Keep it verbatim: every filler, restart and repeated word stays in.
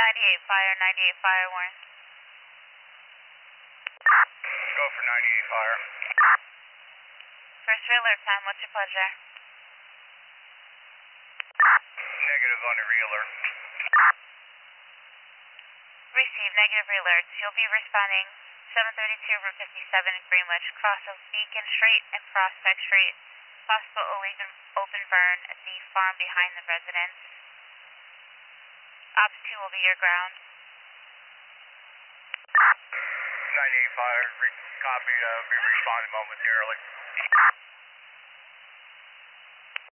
ninety-eight fire, ninety-eight fire, Warren. Go for ninety-eight fire. First re-alert time, what's your pleasure? Negative on the re-alert. Receive negative re-alerts. You'll be responding seven thirty-two Route fifty-seven in Greenwich, cross of Beacon Street and Prospect Street. Possible illegal open burn at the farm behind the residence. Ops two will be your ground. ninety-eight fire, copy, uh, be responding momentarily.